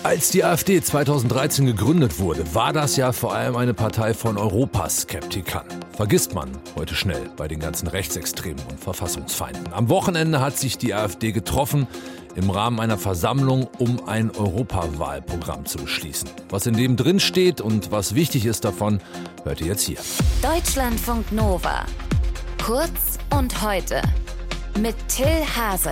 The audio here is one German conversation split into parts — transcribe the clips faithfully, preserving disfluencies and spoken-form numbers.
Als die AfD zweitausenddreizehn gegründet wurde, war das ja vor allem eine Partei von Europaskeptikern. Vergisst man heute schnell bei den ganzen Rechtsextremen und Verfassungsfeinden. Am Wochenende hat sich die AfD getroffen im Rahmen einer Versammlung, um ein Europawahlprogramm zu beschließen. Was in dem drin steht und was wichtig ist davon, hört ihr jetzt hier. Deutschlandfunk Nova. Kurz und heute. Mit Till Hase.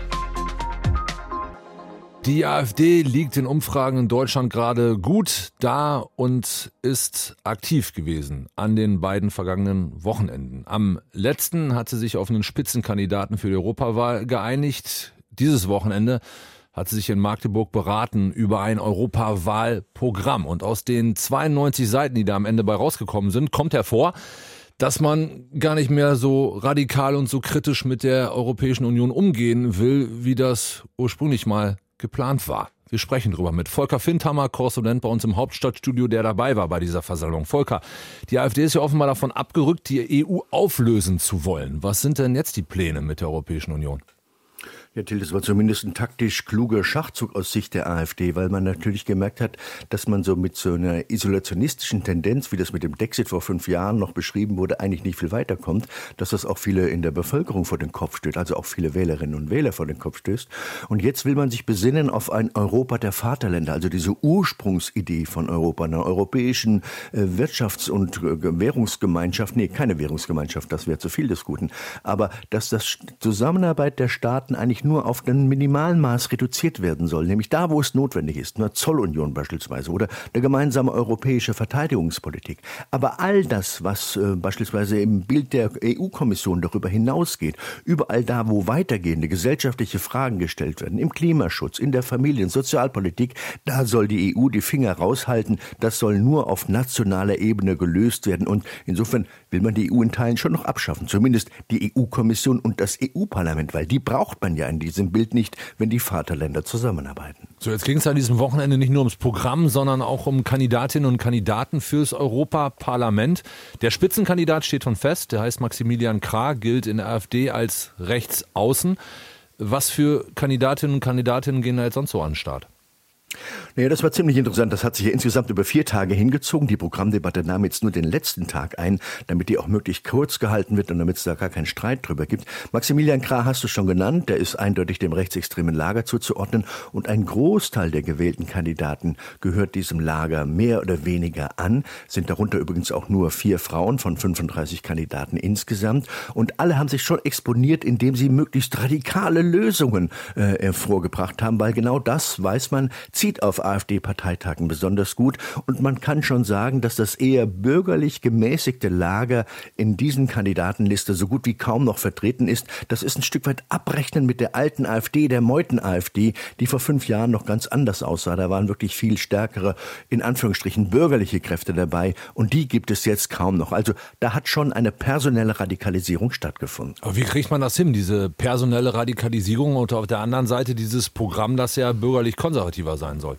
Die AfD liegt in Umfragen in Deutschland gerade gut da und ist aktiv gewesen an den beiden vergangenen Wochenenden. Am letzten hat sie sich auf einen Spitzenkandidaten für die Europawahl geeinigt. Dieses Wochenende hat sie sich in Magdeburg beraten über ein Europawahlprogramm. Und aus den zweiundneunzig Seiten, die da am Ende bei rausgekommen sind, kommt hervor, dass man gar nicht mehr so radikal und so kritisch mit der Europäischen Union umgehen will, wie das ursprünglich mal geplant war. Wir sprechen drüber mit Volker Findhammer, Korrespondent bei uns im Hauptstadtstudio, der dabei war bei dieser Versammlung. Volker, die AfD ist ja offenbar davon abgerückt, die E U auflösen zu wollen. Was sind denn jetzt die Pläne mit der Europäischen Union? Ja, Till, das war zumindest ein taktisch kluger Schachzug aus Sicht der AfD, weil man natürlich gemerkt hat, dass man so mit so einer isolationistischen Tendenz, wie das mit dem Dexit vor fünf Jahren noch beschrieben wurde, eigentlich nicht viel weiterkommt, dass das auch viele in der Bevölkerung vor den Kopf stößt, also auch viele Wählerinnen und Wähler vor den Kopf stößt. Und jetzt will man sich besinnen auf ein Europa der Vaterländer, also diese Ursprungsidee von Europa, einer europäischen äh, Wirtschafts- und äh, Währungsgemeinschaft, nee, keine Währungsgemeinschaft, das wäre zu viel des Guten, aber dass das Zusammenarbeit der Staaten eigentlich nur auf ein Minimalmaß reduziert werden soll, nämlich da, wo es notwendig ist, eine Zollunion beispielsweise oder eine gemeinsame europäische Verteidigungspolitik. Aber all das, was äh, beispielsweise im Bild der E U-Kommission darüber hinausgeht, überall da, wo weitergehende gesellschaftliche Fragen gestellt werden, im Klimaschutz, in der Familien-, Sozialpolitik, da soll die E U die Finger raushalten, das soll nur auf nationaler Ebene gelöst werden und insofern will man die E U in Teilen schon noch abschaffen, zumindest die E U-Kommission und das E U-Parlament, weil die braucht man ja in diesem Bild nicht, wenn die Vaterländer zusammenarbeiten. So, jetzt ging es an diesem Wochenende nicht nur ums Programm, sondern auch um Kandidatinnen und Kandidaten fürs Europaparlament. Der Spitzenkandidat steht schon fest, der heißt Maximilian Krah, gilt in der AfD als Rechtsaußen. Was für Kandidatinnen und Kandidatinnen gehen da jetzt sonst so an den Start? Naja, das war ziemlich interessant. Das hat sich ja insgesamt über vier Tage hingezogen. Die Programmdebatte nahm jetzt nur den letzten Tag ein, damit die auch möglichst kurz gehalten wird und damit es da gar keinen Streit drüber gibt. Maximilian Krah hast du schon genannt. Der ist eindeutig dem rechtsextremen Lager zuzuordnen. Und ein Großteil der gewählten Kandidaten gehört diesem Lager mehr oder weniger an. Sind darunter übrigens auch nur vier Frauen von fünfunddreißig Kandidaten insgesamt. Und alle haben sich schon exponiert, indem sie möglichst radikale Lösungen äh, vorgebracht haben. Weil genau das, weiß man, zieht auf AfD-Parteitagen besonders gut. Und man kann schon sagen, dass das eher bürgerlich gemäßigte Lager in diesen Kandidatenliste so gut wie kaum noch vertreten ist. Das ist ein Stück weit Abrechnen mit der alten AfD, der Meuthen-AfD, die vor fünf Jahren noch ganz anders aussah. Da waren wirklich viel stärkere, in Anführungsstrichen, bürgerliche Kräfte dabei. Und die gibt es jetzt kaum noch. Also da hat schon eine personelle Radikalisierung stattgefunden. Aber wie kriegt man das hin, diese personelle Radikalisierung und auf der anderen Seite dieses Programm, das ja bürgerlich konservativer sein soll?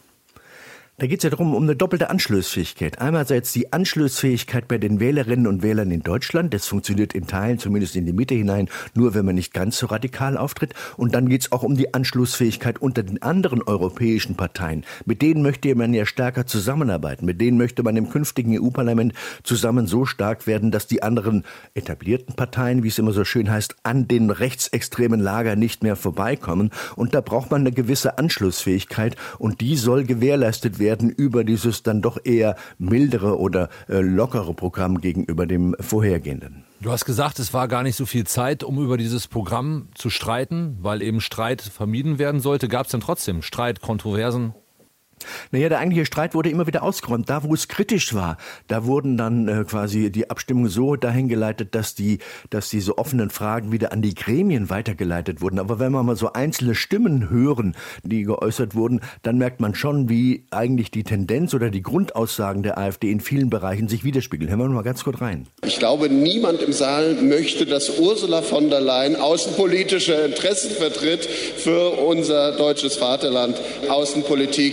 Da geht es ja darum, um eine doppelte Anschlussfähigkeit. Einerseits die Anschlussfähigkeit bei den Wählerinnen und Wählern in Deutschland. Das funktioniert in Teilen, zumindest in die Mitte hinein, nur wenn man nicht ganz so radikal auftritt. Und dann geht es auch um die Anschlussfähigkeit unter den anderen europäischen Parteien. Mit denen möchte man ja stärker zusammenarbeiten. Mit denen möchte man im künftigen E U-Parlament zusammen so stark werden, dass die anderen etablierten Parteien, wie es immer so schön heißt, an den rechtsextremen Lager nicht mehr vorbeikommen. Und da braucht man eine gewisse Anschlussfähigkeit. Und die soll gewährleistet werden. werden über dieses dann doch eher mildere oder äh, lockere Programm gegenüber dem vorhergehenden. Du hast gesagt, es war gar nicht so viel Zeit, um über dieses Programm zu streiten, weil eben Streit vermieden werden sollte. Gab es denn trotzdem Streit, Kontroversen? Naja, der eigentliche Streit wurde immer wieder ausgeräumt. Da, wo es kritisch war, da wurden dann äh, quasi die Abstimmungen so dahin geleitet, dass die, dass diese offenen Fragen wieder an die Gremien weitergeleitet wurden. Aber wenn wir mal so einzelne Stimmen hören, die geäußert wurden, dann merkt man schon, wie eigentlich die Tendenz oder die Grundaussagen der AfD in vielen Bereichen sich widerspiegeln. Hören wir mal ganz kurz rein. Ich glaube, niemand im Saal möchte, dass Ursula von der Leyen außenpolitische Interessen vertritt für unser deutsches Vaterland. Außenpolitik wird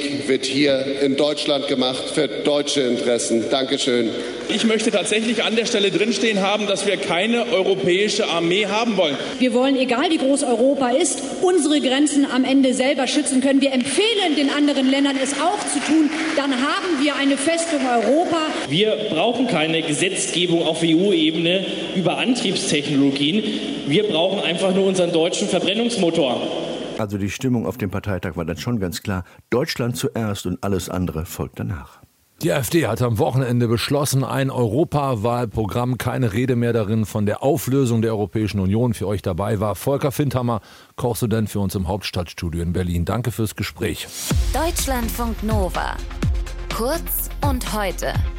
wird hier in Deutschland gemacht für deutsche Interessen. Dankeschön. Ich möchte tatsächlich an der Stelle drinstehen haben, dass wir keine europäische Armee haben wollen. Wir wollen, egal wie groß Europa ist, unsere Grenzen am Ende selber schützen können. Wir empfehlen den anderen Ländern, es auch zu tun. Dann haben wir eine Festung Europa. Wir brauchen keine Gesetzgebung auf E U-Ebene über Antriebstechnologien. Wir brauchen einfach nur unseren deutschen Verbrennungsmotor. Also die Stimmung auf dem Parteitag war dann schon ganz klar. Deutschland zuerst und alles andere folgt danach. Die AfD hat am Wochenende beschlossen, ein Europawahlprogramm, keine Rede mehr darin von der Auflösung der Europäischen Union. Für euch dabei war Volker Findhammer, Korrespondent für uns im Hauptstadtstudio in Berlin. Danke fürs Gespräch. Deutschlandfunk Nova. Kurz und heute.